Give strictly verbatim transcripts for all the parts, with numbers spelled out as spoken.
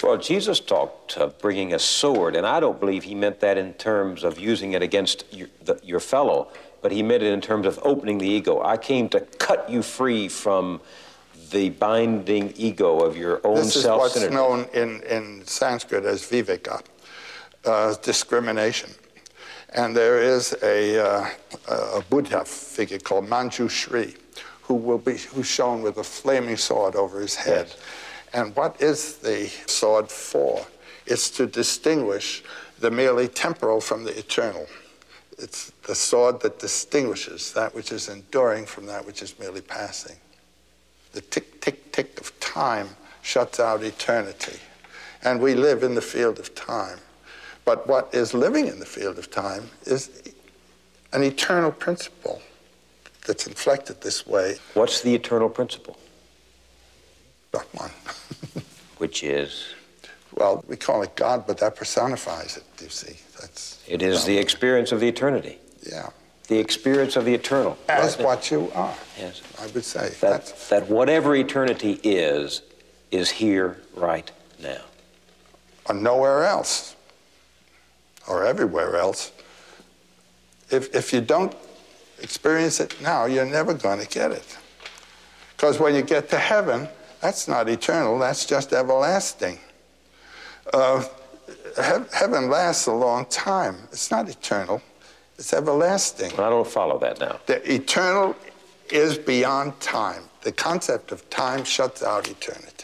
Well, Jesus talked of bringing a sword, and I don't believe he meant that in terms of using it against your, the, your fellow, but he meant it in terms of opening the ego. I came to cut you free from the binding ego of your own This is self-centeredness. what's known in, in Sanskrit as viveka, uh, discrimination. And there is a, uh, a Buddha figure called Manjushri, who will be who's shown with a flaming sword over his head. Yes. And what is the sword for? It's to distinguish the merely temporal from the eternal. It's the sword that distinguishes that which is enduring from that which is merely passing. The tick, tick, tick of time shuts out eternity. And we live in the field of time. But what is living in the field of time is an eternal principle that's inflected this way. What's the eternal principle? Brahman. Which is? Well, we call it God, but that personifies it, you see. That's It is the experience of the eternity. Yeah. The experience of the eternal. As what you are. Yes. I would say. That, That's, that whatever eternity is, is here right now. or nowhere else, or everywhere else. If, if you don't experience it now, you're never going to get it. Because when you get to heaven, that's not eternal, that's just everlasting. Uh, he- heaven lasts a long time. It's not eternal, it's everlasting. I don't follow that now. The eternal is beyond time. The concept of time shuts out eternity.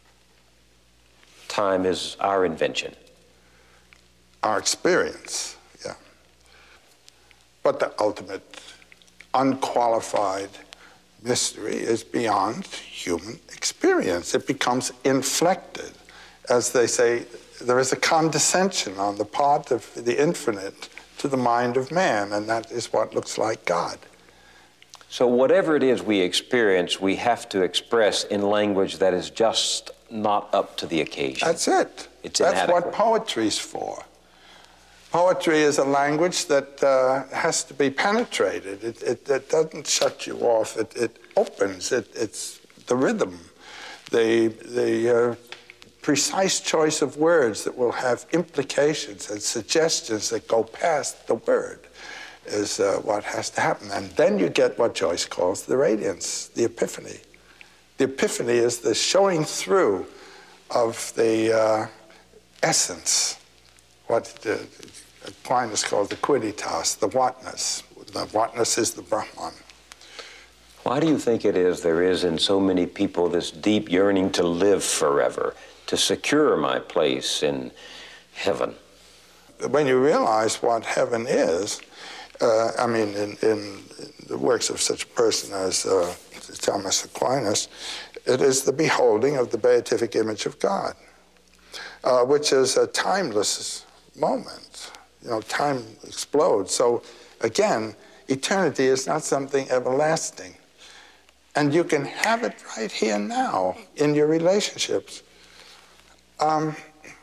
Time is our invention. Our experience, yeah. But the ultimate, unqualified mystery is beyond human experience. It becomes inflected. As they say, there is a condescension on the part of the infinite to the mind of man, and that is what looks like God. So whatever it is we experience, we have to express in language that is just not up to the occasion. That's it. It's That's inadequate. what poetry's for. Poetry is a language that uh, has to be penetrated. It, it, it doesn't shut you off. It, it opens. It, it's the rhythm, the, the uh, precise choice of words that will have implications and suggestions that go past the word is uh, what has to happen. And then you get what Joyce calls the radiance, the epiphany. The epiphany is the showing through of the uh, essence, what the, Aquinas calls the quidditas, the whatness. The whatness is the Brahman. Why do you think it is there is in so many people this deep yearning to live forever, to secure my place in heaven? When you realize what heaven is, uh, I mean, in, in the works of such a person as uh, Thomas Aquinas, it is the beholding of the beatific image of God, uh, which is a timeless moment. You know, time explodes. So again, eternity is not something everlasting. And you can have it right here now in your relationships. Um,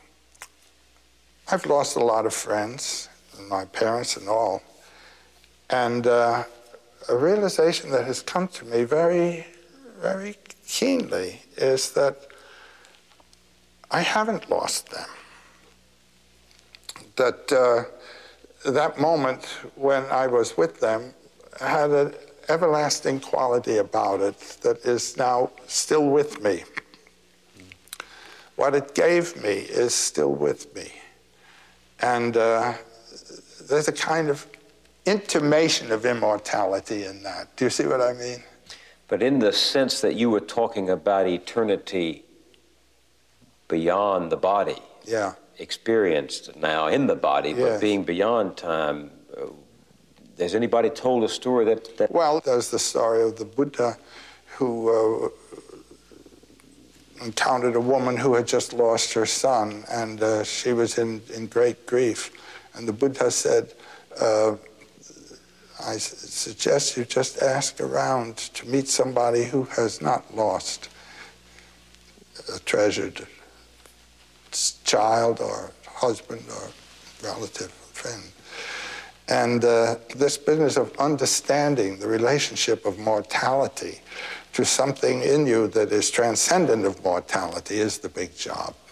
I've lost a lot of friends, and my parents and all. And uh, a realization that has come to me very, very keenly is that I haven't lost them. That uh, that moment when I was with them had an everlasting quality about it that is now still with me. What it gave me is still with me. And uh, there's a kind of intimation of immortality in that. Do you see what I mean? But in the sense that you were talking about eternity beyond the body. Yeah. Experienced now in the body, but Yes. being beyond time. Uh, has anybody told a story that... that Well, there's the story of the Buddha who uh, encountered a woman who had just lost her son, and uh, she was in, in great grief. And the Buddha said, uh, I s- suggest you just ask around to meet somebody who has not lost a treasured child or husband or relative, friend. And uh, this business of understanding the relationship of mortality to something in you that is transcendent of mortality is the big job.